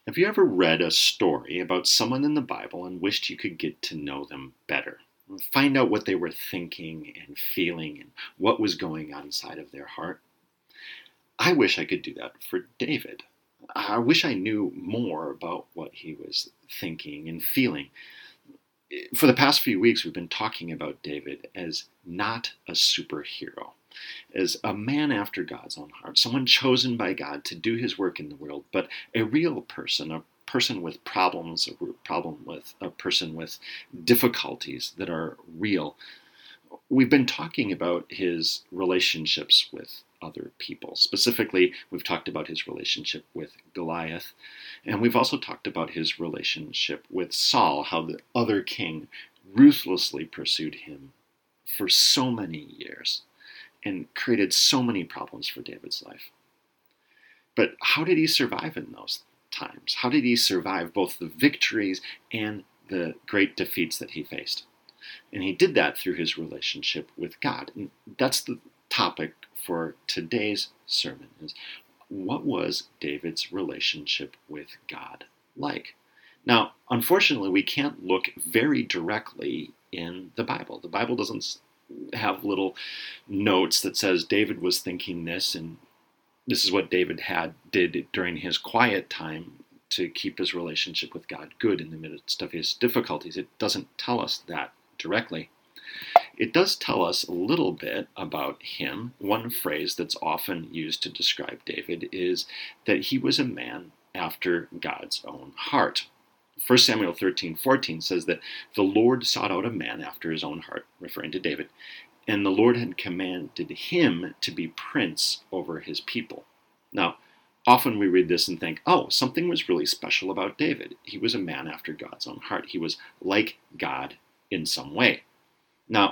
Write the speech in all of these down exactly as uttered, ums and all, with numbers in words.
Have you ever read a story about someone in the Bible and wished you could get to know them better? Find out what they were thinking and feeling and what was going on inside of their heart? I wish I could do that for David. I wish I knew more about what he was thinking and feeling. For the past few weeks, we've been talking about David as not a superhero, as a man after God's own heart, someone chosen by God to do his work in the world, but a real person, a person with problems, a problem with a person with difficulties that are real. We've been talking about his relationships with other people. Specifically, we've talked about his relationship with Goliath, and we've also talked about his relationship with Saul, how the other king ruthlessly pursued him for so many years and created so many problems for David's life. But how did he survive in those times? How did he survive both the victories and the great defeats that he faced? And he did that through his relationship with God. And that's the topic for today's sermon, is what was David's relationship with God like? Now, unfortunately, we can't look very directly in the Bible. The Bible doesn't have little notes that says David was thinking this and this is what David had did during his quiet time to keep his relationship with God good in the midst of his difficulties. It doesn't tell us that directly. It does tell us a little bit about him. One phrase that's often used to describe David is that he was a man after God's own heart. First Samuel thirteen fourteen says that the Lord sought out a man after his own heart, referring to David, and the Lord had commanded him to be prince over his people. Now, often we read this and think, oh, something was really special about David. He was a man after God's own heart. He was like God in some way. Now,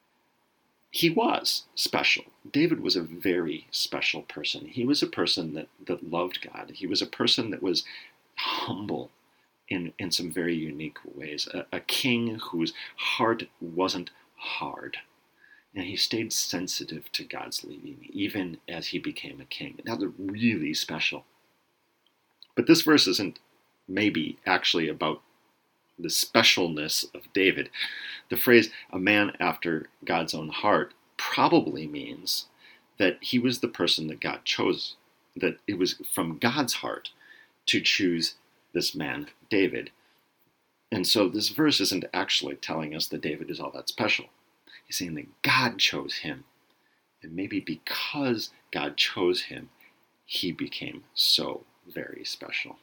he was special. David was a very special person. He was a person that, that loved God. He was a person that was humble in, in some very unique ways. A, a king whose heart wasn't hard. And he stayed sensitive to God's leading, even as he became a king. That was really special. But this verse isn't maybe actually about the specialness of David. The phrase, a man after God's own heart, probably means that he was the person that God chose, that it was from God's heart to choose this man, David. And so this verse isn't actually telling us that David is all that special. He's saying that God chose him. And maybe because God chose him, he became so very special.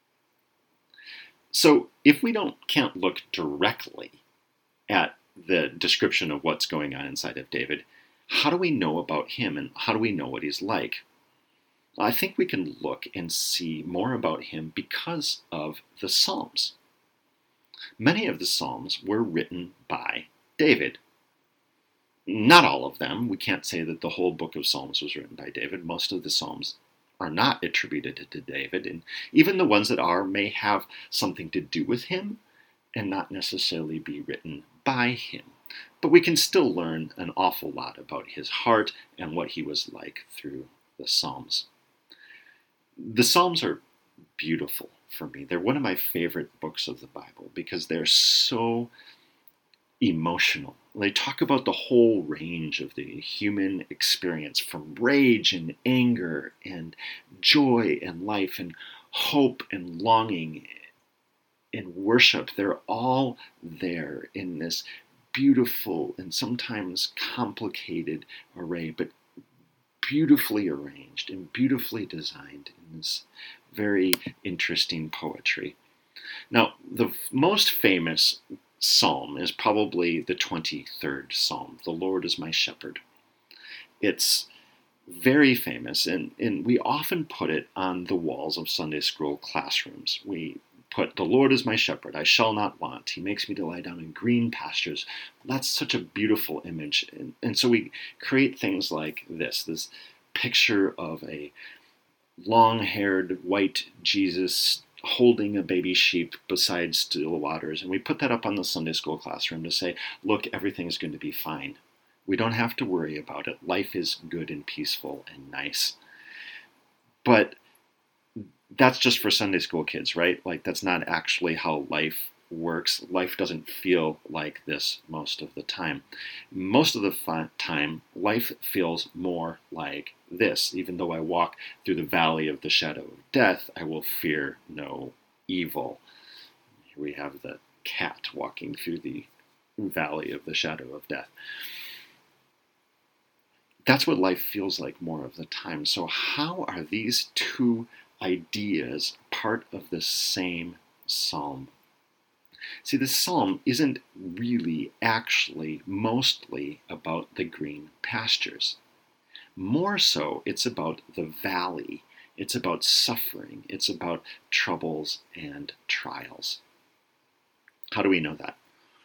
So if we don't can't look directly at the description of what's going on inside of David, how do we know about him and how do we know what he's like? Well, I think we can look and see more about him because of the Psalms. Many of the Psalms were written by David. Not all of them. We can't say that the whole book of Psalms was written by David. Most of the Psalms are not attributed to David, and even the ones that are may have something to do with him and not necessarily be written by him. But we can still learn an awful lot about his heart and what he was like through the Psalms. The Psalms are beautiful for me. They're one of my favorite books of the Bible because they're so emotional. They talk about the whole range of the human experience, from rage and anger and joy and life and hope and longing and worship. They're all there in this beautiful and sometimes complicated array, but beautifully arranged and beautifully designed in this very interesting poetry. Now, the most famous psalm is probably the twenty-third Psalm, "The Lord is my shepherd." It's very famous, and, and we often put it on the walls of Sunday school classrooms. We put, "The Lord is my shepherd, I shall not want. He makes me to lie down in green pastures." That's such a beautiful image. And, and so we create things like this, this picture of a long-haired white Jesus holding a baby sheep beside still waters. And we put that up on the Sunday school classroom to say, look, everything's going to be fine. We don't have to worry about it. Life is good and peaceful and nice. But That's just for Sunday school kids, right? Like, that's not actually how life works. Life doesn't feel like this most of the time. Most of the fi- time, life feels more like this. Even though I walk through the valley of the shadow of death, I will fear no evil. Here we have the cat walking through the valley of the shadow of death. That's what life feels like more of the time. So how are these two ideas part of the same psalm? See, this psalm isn't really actually mostly about the green pastures. More so, it's about the valley. It's about suffering. It's about troubles and trials. How do we know that?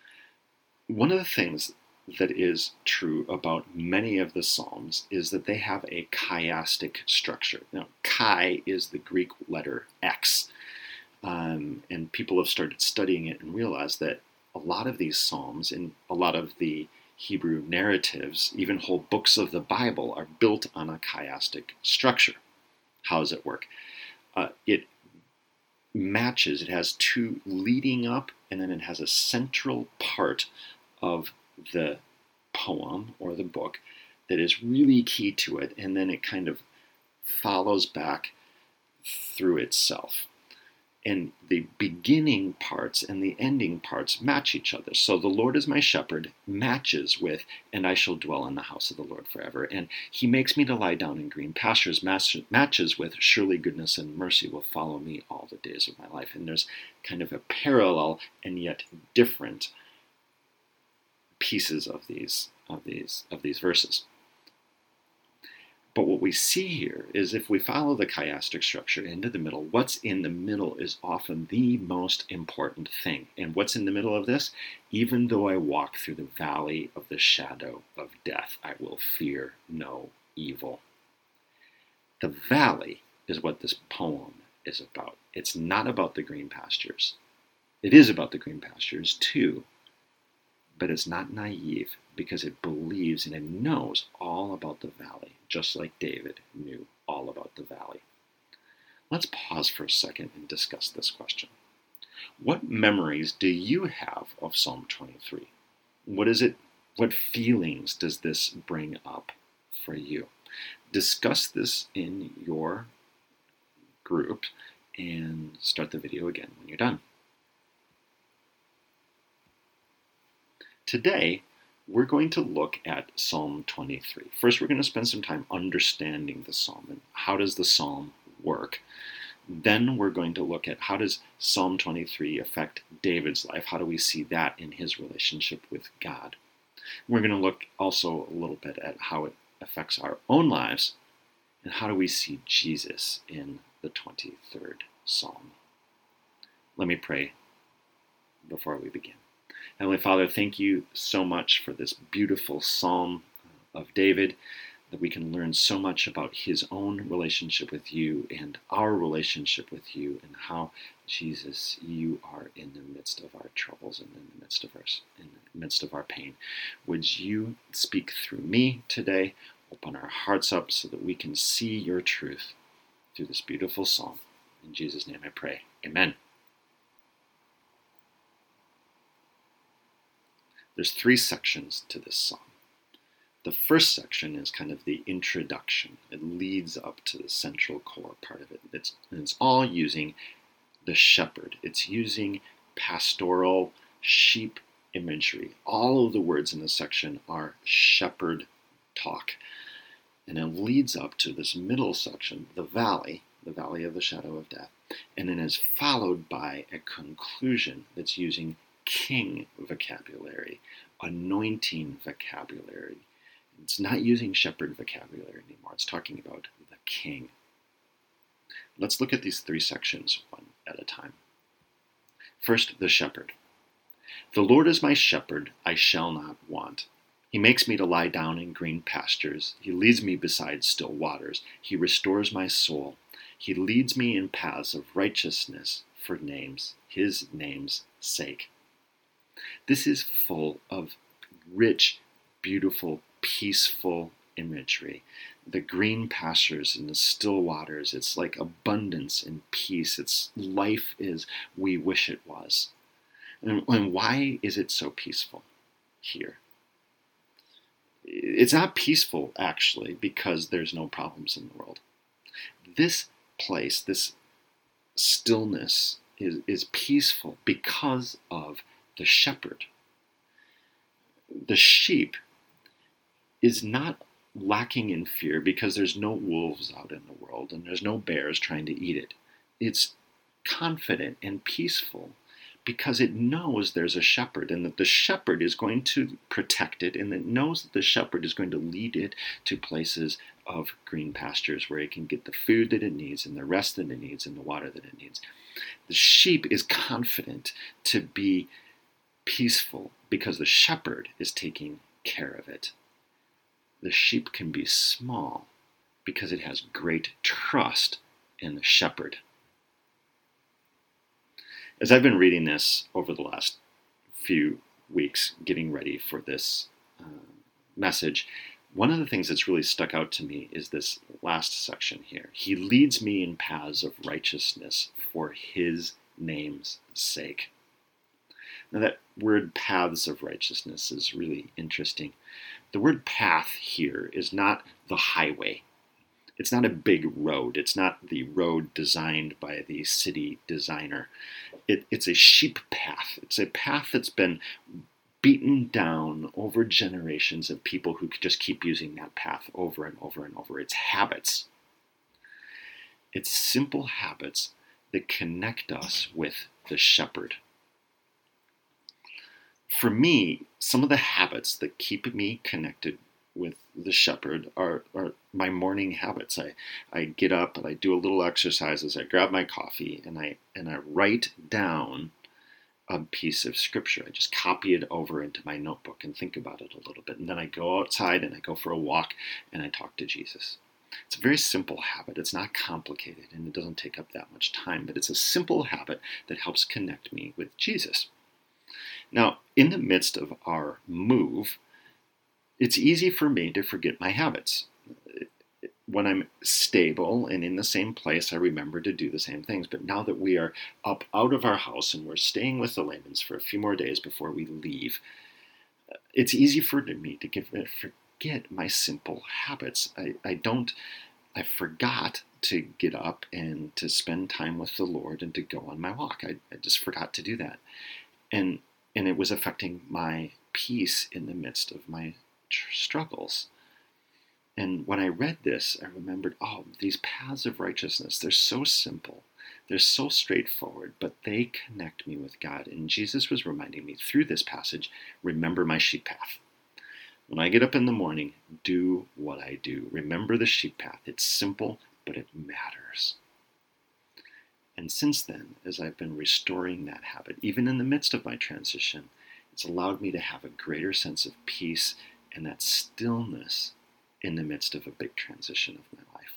One of the things that is true about many of the Psalms is that they have a chiastic structure. Now, chi is the Greek letter X, um, and people have started studying it and realized that a lot of these Psalms and a lot of the Hebrew narratives, even whole books of the Bible, are built on a chiastic structure. How does it work? Uh, it matches, it has two leading up, and then it has a central part of the poem or the book that is really key to it, and then it kind of follows back through itself. And the beginning parts and the ending parts match each other. So the Lord is my shepherd matches with, and I shall dwell in the house of the Lord forever. And he makes me to lie down in green pastures matches with, surely goodness and mercy will follow me all the days of my life. And there's kind of a parallel and yet different pieces of these of these of these verses. But what we see here is if we follow the chiastic structure into the middle, what's in the middle is often the most important thing. And what's in the middle of this? Even though I walk through the valley of the shadow of death, I will fear no evil. The valley is what this poem is about. It's not about the green pastures. It is about the green pastures too, but it's not naive because it believes and it knows all about the valley, just like David knew all about the valley. Let's pause for a second and discuss this question. What memories do you have of Psalm twenty-three? What is it? What feelings does this bring up for you? Discuss this in your group and start the video again when you're done. Today, we're going to look at Psalm twenty-three. First, we're going to spend some time understanding the psalm and how does the psalm work. Then we're going to look at how does Psalm twenty-three affect David's life. How do we see that in his relationship with God? We're going to look also a little bit at how it affects our own lives and how do we see Jesus in the twenty-third Psalm. Let me pray before we begin. Heavenly Father, thank you so much for this beautiful psalm of David, that we can learn so much about his own relationship with you and our relationship with you, and how, Jesus, you are in the midst of our troubles and in the midst of our, in the midst of our pain. Would you speak through me today, open our hearts up so that we can see your truth through this beautiful psalm. In Jesus' name I pray. Amen. There's three sections to this psalm. The first section is kind of the introduction. It leads up to the central core part of it. It's, and it's all using the shepherd. It's using pastoral sheep imagery. All of the words in this section are shepherd talk. And it leads up to this middle section, the valley, the valley of the shadow of death. And then is followed by a conclusion that's using king vocabulary, anointing vocabulary. It's not using shepherd vocabulary anymore. It's talking about the king. Let's look at these three sections one at a time. First, the shepherd. The Lord is my shepherd, I shall not want. He makes me to lie down in green pastures. He leads me beside still waters. He restores my soul. He leads me in paths of righteousness for names, his name's sake. This is full of rich, beautiful, peaceful imagery. the green pastures and the still waters. It's like abundance and peace. It's life as we wish it was. And, and why is it so peaceful here? It's not peaceful, actually, because there's no problems in the world. This place, this stillness, is, is peaceful because of the shepherd. The sheep is not lacking in fear because there's no wolves out in the world and there's no bears trying to eat it. It's confident and peaceful because it knows there's a shepherd and that the shepherd is going to protect it, and it knows that the shepherd is going to lead it to places of green pastures where it can get the food that it needs and the rest that it needs and the water that it needs. The sheep is confident to be peaceful because the shepherd is taking care of it. The sheep can be small because it has great trust in the shepherd. As I've been reading this over the last few weeks, getting ready for this uh, message, one of the things that's really stuck out to me is this last section here. He leads me in paths of righteousness for his name's sake. Now that word paths of righteousness is really interesting. The word path here is not the highway. It's not a big road. It's not the road designed by the city designer. It, it's a sheep path. It's a path that's been beaten down over generations of people who could just keep using that path over and over and over. It's habits. It's simple habits that connect us with the shepherd. For me, some of the habits that keep me connected with the shepherd are, are my morning habits. I, I get up and I do a little exercises. I grab my coffee and I and I write down a piece of scripture. I just copy it over into my notebook and think about it a little bit. And then I go outside and I go for a walk and I talk to Jesus. It's a very simple habit. It's not complicated and it doesn't take up that much time, but it's a simple habit that helps connect me with Jesus. Now, in the midst of our move, it's easy for me to forget my habits. When I'm stable and in the same place, I remember to do the same things. But now that we are up out of our house and we're staying with the Lamans for a few more days before we leave, it's easy for me to give, forget my simple habits. I, I don't, I forgot to get up and to spend time with the Lord and to go on my walk. I, I just forgot to do that. And and it was affecting my peace in the midst of my tr- struggles. And when I read this, I remembered, oh, these paths of righteousness, they're so simple. They're so straightforward, but they connect me with God. And Jesus was reminding me through this passage, remember my sheep path. When I get up in the morning, do what I do. Remember the sheep path. It's simple, but it matters. And since then, as I've been restoring that habit, even in the midst of my transition, it's allowed me to have a greater sense of peace and that stillness in the midst of a big transition of my life.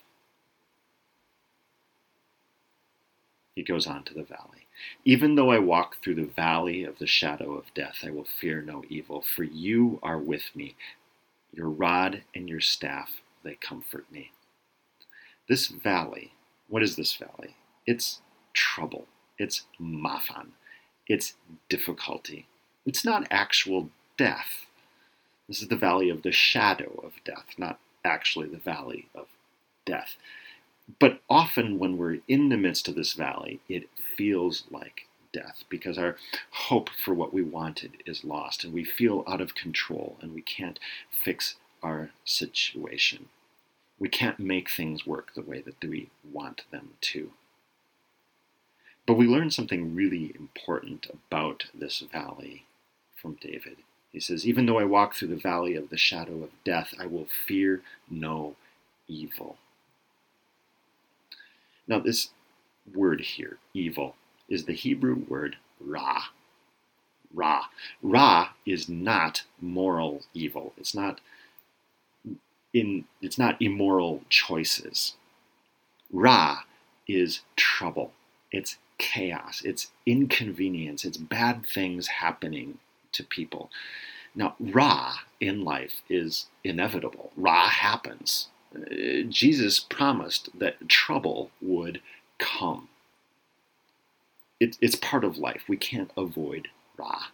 He goes on to the valley. Even though I walk through the valley of the shadow of death, I will fear no evil, for you are with me. Your rod and your staff, they comfort me. This valley, what is this valley? It's trouble. It's mafan. It's difficulty. It's not actual death. This is the valley of the shadow of death, not actually the valley of death. But often when we're in the midst of this valley, it feels like death because our hope for what we wanted is lost and we feel out of control and we can't fix our situation. We can't make things work the way that we want them to. But we learn something really important about this valley from David. He says, even though I walk through the valley of the shadow of death, I will fear no evil. Now this word here, evil, is the Hebrew word ra. Ra. Ra is not moral evil. It's not in it's not immoral choices. Ra is trouble. It's chaos. It's inconvenience. It's bad things happening to people. Now, Ra in life is inevitable. Ra happens. Uh, Jesus promised that trouble would come. It, it's part of life. We can't avoid Ra.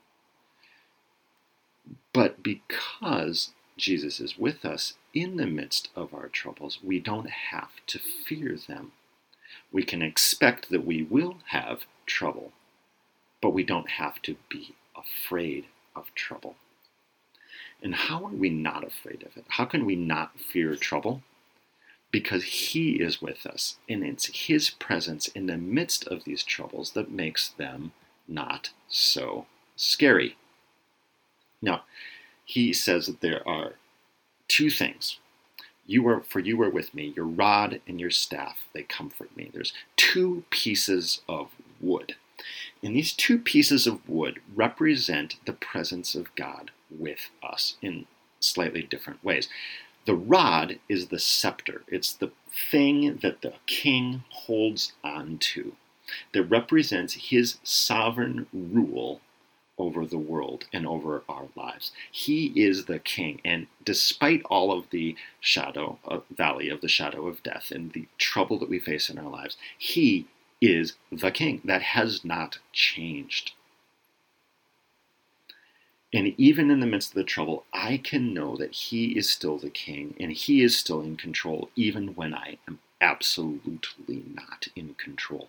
But because Jesus is with us in the midst of our troubles, we don't have to fear them. We can expect that we will have trouble, but we don't have to be afraid of trouble. And how are we not afraid of it? How can we not fear trouble? Because He is with us, and it's His presence in the midst of these troubles that makes them not so scary. Now, He says that there are two things. You are, for you are with me, your rod and your staff, they comfort me. There's two pieces of wood. And these two pieces of wood represent the presence of God with us in slightly different ways. The rod is the scepter. It's the thing that the king holds on to that represents his sovereign rule over the world and over our lives. He is the king, and despite all of the shadow, uh, valley of the shadow of death and the trouble that we face in our lives, He is the king. That has not changed. And even in the midst of the trouble, I can know that He is still the king and He is still in control, even when I am absolutely not in control.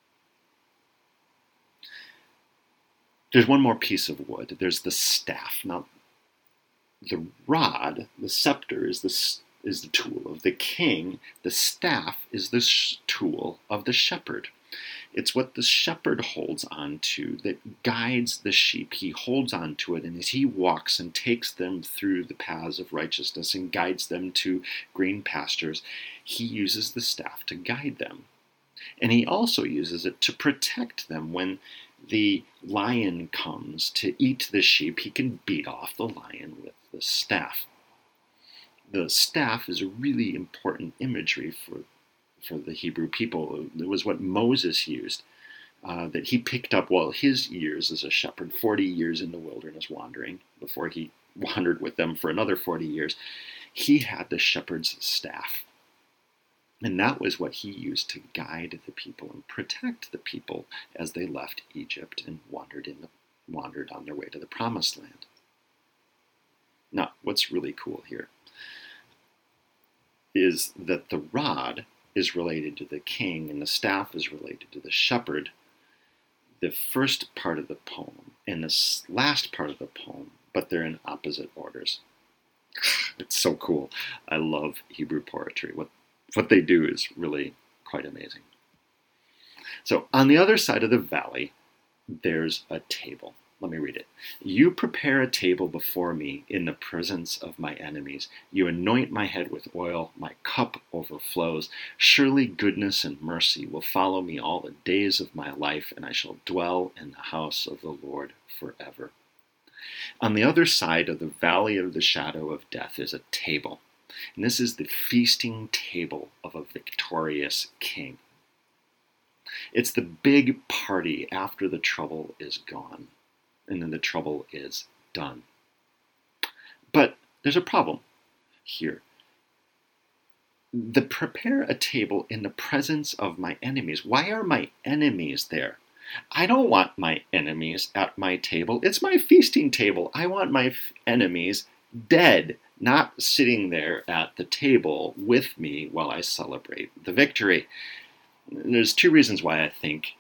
There's one more piece of wood. There's the staff. Now, the rod, the scepter, is the, is the tool of the king. The staff is the sh- tool of the shepherd. It's what the shepherd holds on to that guides the sheep. He holds on to it, and as he walks and takes them through the paths of righteousness and guides them to green pastures, he uses the staff to guide them. And he also uses it to protect them. When the lion comes to eat the sheep, he can beat off the lion with the staff. The staff is a really important imagery for for the Hebrew people. It was what Moses used, uh, that he picked up while his years as a shepherd, forty years in the wilderness wandering, before he wandered with them for another forty years. He had the shepherd's staff. And that was what he used to guide the people and protect the people as they left Egypt and wandered in the, wandered on their way to the Promised Land. Now, what's really cool here is that the rod is related to the king and the staff is related to the shepherd. The first part of the poem and the last part of the poem, but they're in opposite orders. It's so cool. I love Hebrew poetry. What what they do is really quite amazing. So on the other side of the valley, there's a table. Let me read it. You prepare a table before me in the presence of my enemies. You anoint my head with oil. My cup overflows. Surely goodness and mercy will follow me all the days of my life, and I shall dwell in the house of the Lord forever. On the other side of the valley of the shadow of death is a table. And this is the feasting table of a victorious king. It's the big party after the trouble is gone, and then the trouble is done. But there's a problem here. The prepare a table in the presence of my enemies. Why are my enemies there? I don't want my enemies at my table. It's my feasting table. I want my f- enemies dead, not sitting there at the table with me while I celebrate the victory. There's two reasons why I think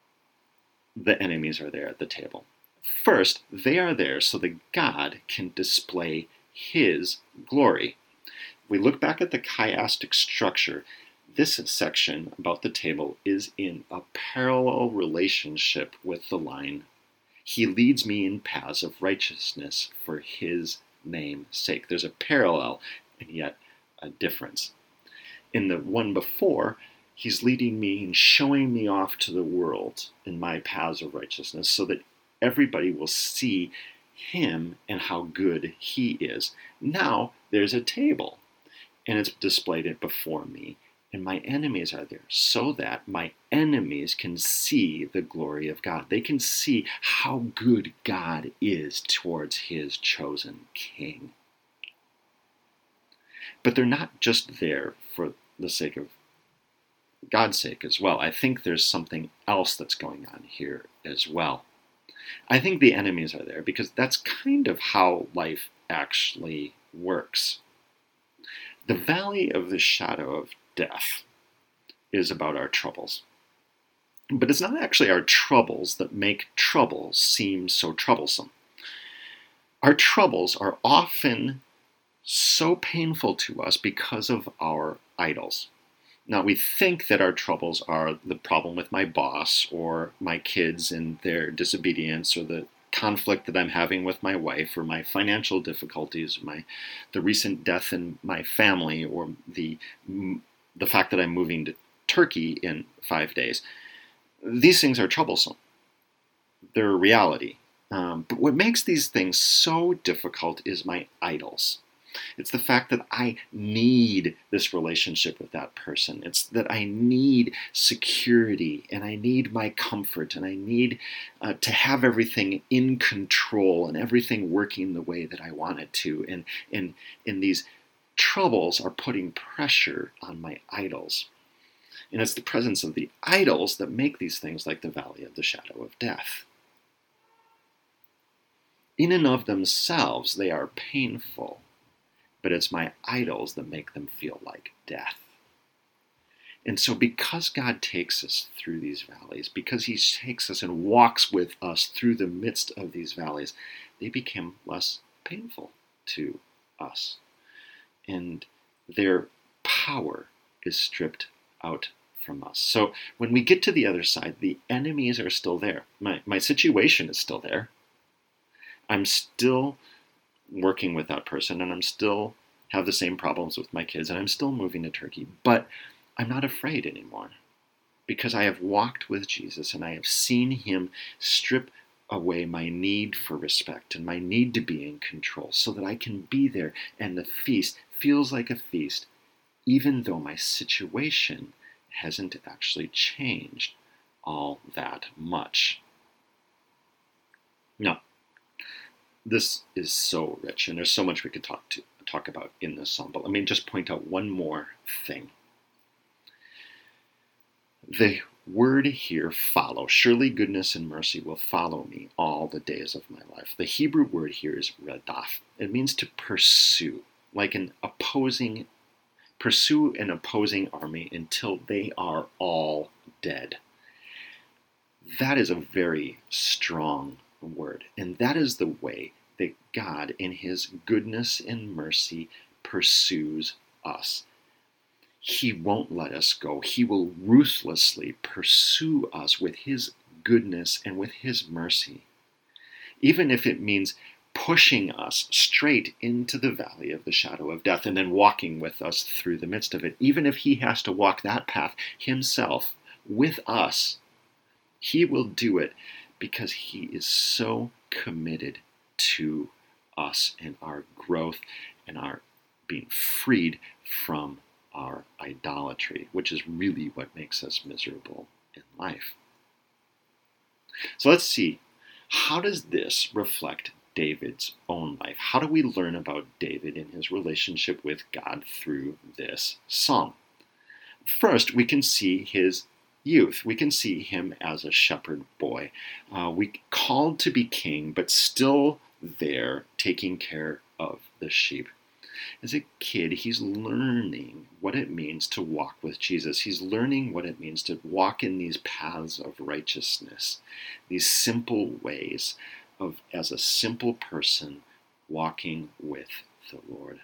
the enemies are there at the table. First, they are there so that God can display His glory. We look back at the chiastic structure. This section about the table is in a parallel relationship with the line, He leads me in paths of righteousness for His name's sake. There's a parallel and yet a difference. In the one before, He's leading me and showing me off to the world in my paths of righteousness so that everybody will see Him and how good He is. Now there's a table, and it's displayed it before me, and my enemies are there so that my enemies can see the glory of God. They can see how good God is towards His chosen king. But they're not just there for the sake of God's sake as well. I think there's something else that's going on here as well. I think the enemies are there because that's kind of how life actually works. The valley of the shadow of death is about our troubles. But it's not actually our troubles that make troubles seem so troublesome. Our troubles are often so painful to us because of our idols. Now, we think that our troubles are the problem with my boss or my kids and their disobedience or the conflict that I'm having with my wife or my financial difficulties, my the recent death in my family or the, the fact that I'm moving to Turkey in five days. These things are troublesome. They're a reality. Um, but what makes these things so difficult is my idols. It's the fact that I need this relationship with that person. It's that I need security and I need my comfort and I need uh, to have everything in control and everything working the way that I want it to. And, and, and these troubles are putting pressure on my idols. And it's the presence of the idols that make these things like the valley of the shadow of death. In and of themselves, they are painful. But it's my idols that make them feel like death. And so because God takes us through these valleys, because he takes us and walks with us through the midst of these valleys, they become less painful to us. And their power is stripped out from us. So when we get to the other side, the enemies are still there. My, my situation is still there. I'm still working with that person and I'm still have the same problems with my kids and I'm still moving to Turkey, but I'm not afraid anymore because I have walked with Jesus and I have seen him strip away my need for respect and my need to be in control so that I can be there and the feast feels like a feast even though my situation hasn't actually changed all that much. Now, this is so rich, and there's so much we could talk to talk about in this psalm. But let me just point out one more thing. The word here, follow. Surely goodness and mercy will follow me all the days of my life. The Hebrew word here is radaf. It means to pursue, like an opposing, pursue an opposing army until they are all dead. That is a very strong word. And that is the way that God, in his goodness and mercy, pursues us. He won't let us go. He will ruthlessly pursue us with his goodness and with his mercy. Even if it means pushing us straight into the valley of the shadow of death and then walking with us through the midst of it. Even if he has to walk that path himself with us, he will do it. Because he is so committed to us and our growth and our being freed from our idolatry, which is really what makes us miserable in life. So let's see, how does this reflect David's own life? How do we learn about David and his relationship with God through this psalm? First, we can see his youth. We can see him as a shepherd boy. Uh, we called to be king, but still there taking care of the sheep. As a kid, he's learning what it means to walk with Jesus. He's learning what it means to walk in these paths of righteousness, these simple ways of, as a simple person, walking with the Lord.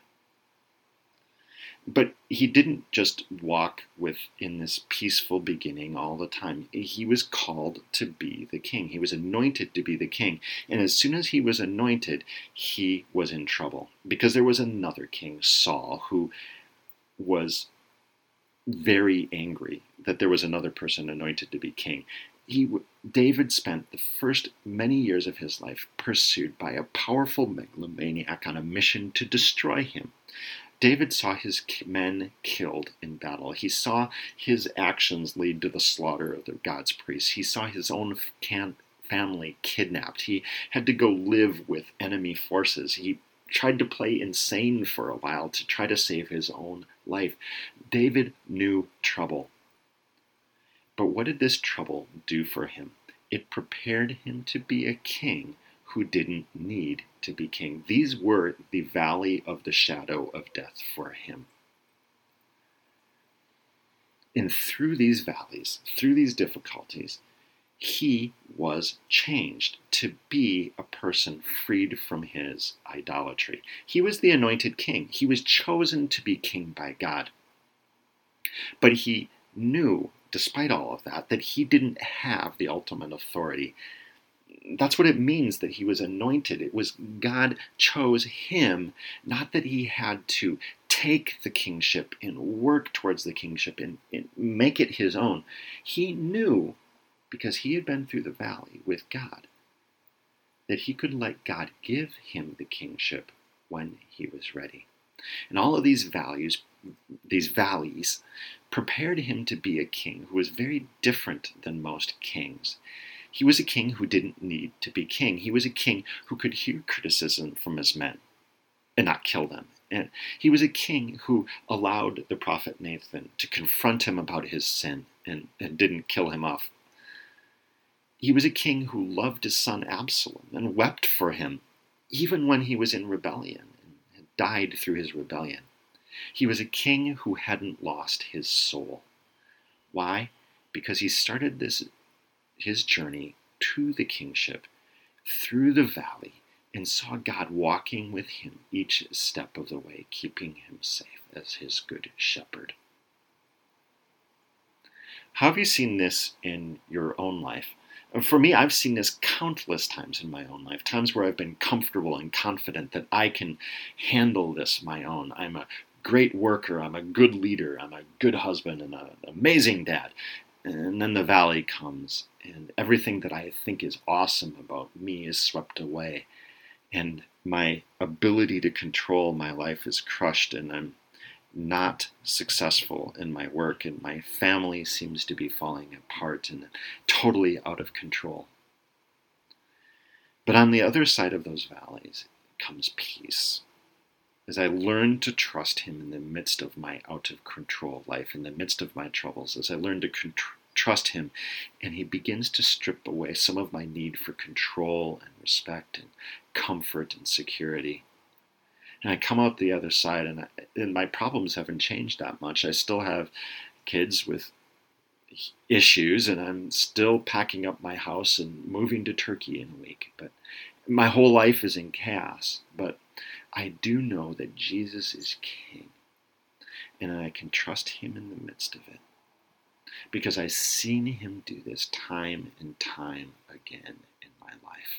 But he didn't just walk with in this peaceful beginning all the time. He was called to be the king. He was anointed to be the king. And as soon as he was anointed, he was in trouble. Because there was another king, Saul, who was very angry that there was another person anointed to be king. He, David spent the first many years of his life pursued by a powerful megalomaniac on a mission to destroy him. David saw his men killed in battle. He saw his actions lead to the slaughter of God's priests. He saw his own can- family kidnapped. He had to go live with enemy forces. He tried to play insane for a while to try to save his own life. David knew trouble. But what did this trouble do for him? It prepared him to be a king who didn't need to be king. These were the valley of the shadow of death for him. And through these valleys, through these difficulties, he was changed to be a person freed from his idolatry. He was the anointed king. He was chosen to be king by God. But he knew, despite all of that, that he didn't have the ultimate authority. That's what it means that he was anointed. It was God chose him, not that he had to take the kingship and work towards the kingship and, and make it his own. He knew, because he had been through the valley with God, that he could let God give him the kingship when he was ready. And all of these values, these valleys, prepared him to be a king who was very different than most kings. He was a king who didn't need to be king. He was a king who could hear criticism from his men and not kill them. And he was a king who allowed the prophet Nathan to confront him about his sin and, and didn't kill him off. He was a king who loved his son Absalom and wept for him, even when he was in rebellion and died through his rebellion. He was a king who hadn't lost his soul. Why? Because he started this his journey to the kingship through the valley and saw God walking with him each step of the way, keeping him safe as his good shepherd. How have you seen this in your own life? For me, I've seen this countless times in my own life, times where I've been comfortable and confident that I can handle this my own. I'm a great worker, I'm a good leader, I'm a good husband and an amazing dad. And then the valley comes, and everything that I think is awesome about me is swept away. And my ability to control my life is crushed, and I'm not successful in my work, and my family seems to be falling apart and totally out of control. But on the other side of those valleys comes peace. As I learn to trust him in the midst of my out-of-control life, in the midst of my troubles, as I learn to con- trust him, and he begins to strip away some of my need for control and respect and comfort and security. And I come out the other side, and, I, and my problems haven't changed that much. I still have kids with issues, and I'm still packing up my house and moving to Turkey in a week. But my whole life is in chaos. But I do know that Jesus is King, and I can trust him in the midst of it, because I've seen him do this time and time again in my life.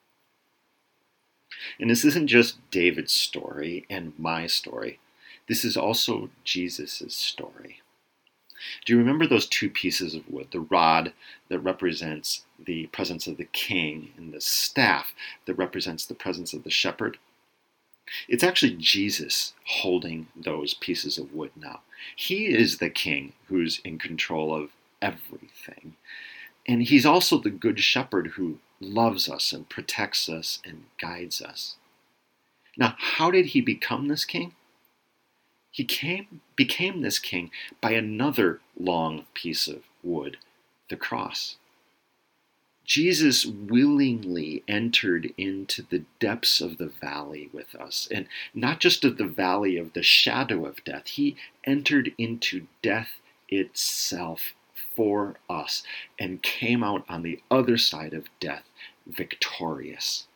And this isn't just David's story and my story. This is also Jesus' story. Do you remember those two pieces of wood? The rod that represents the presence of the king and the staff that represents the presence of the shepherd? It's actually Jesus holding those pieces of wood now. He is the king who's in control of everything. And he's also the good shepherd who loves us and protects us and guides us. Now, how did he become this king? He came, became this king by another long piece of wood, the cross. Jesus willingly entered into the depths of the valley with us, and not just of the valley of the shadow of death. He entered into death itself for us and came out on the other side of death victorious.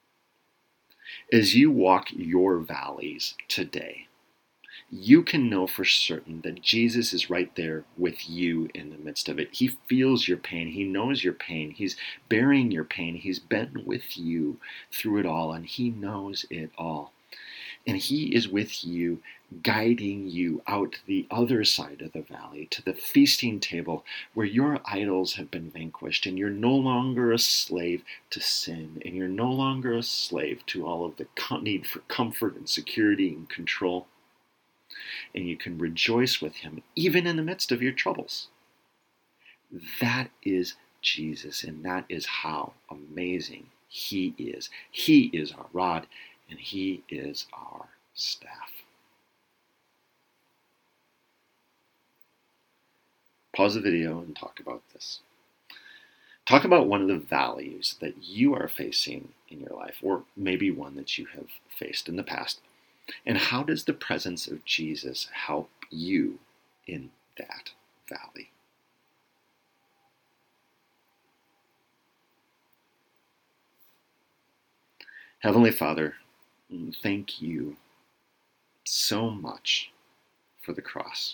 As you walk your valleys today, you can know for certain that Jesus is right there with you in the midst of it. He feels your pain. He knows your pain. He's bearing your pain. He's been with you through it all, and he knows it all. And he is with you, guiding you out the other side of the valley to the feasting table where your idols have been vanquished, and you're no longer a slave to sin, and you're no longer a slave to all of the need for comfort and security and control. And you can rejoice with him even in the midst of your troubles. That is Jesus, and that is how amazing he is. He is our rod, and He is our staff. Pause the video and talk about this. Talk about one of the values that you are facing in your life, or maybe one that you have faced in the past. And how does the presence of Jesus help you in that valley? Heavenly Father, thank you so much for the cross.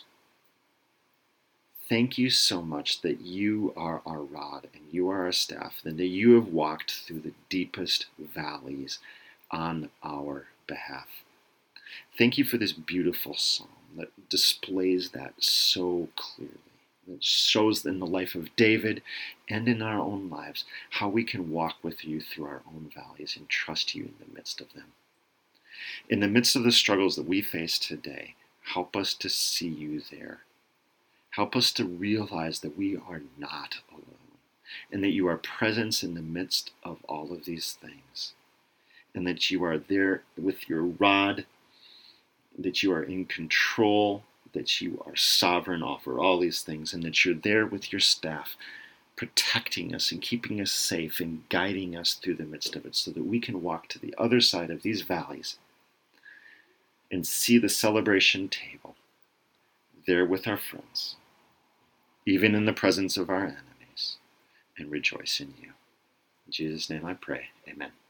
Thank you so much that you are our rod and you are our staff, and that you have walked through the deepest valleys on our behalf. Thank you for this beautiful psalm that displays that so clearly, that shows in the life of David and in our own lives how we can walk with you through our own valleys and trust you in the midst of them. In the midst of the struggles that we face today, help us to see you there. Help us to realize that we are not alone, and that you are present in the midst of all of these things, and that you are there with your rod, that you are in control, that you are sovereign over all these things, and that you're there with your staff, protecting us and keeping us safe and guiding us through the midst of it, so that we can walk to the other side of these valleys and see the celebration table there with our friends, even in the presence of our enemies, and rejoice in you. In Jesus' name I pray, amen.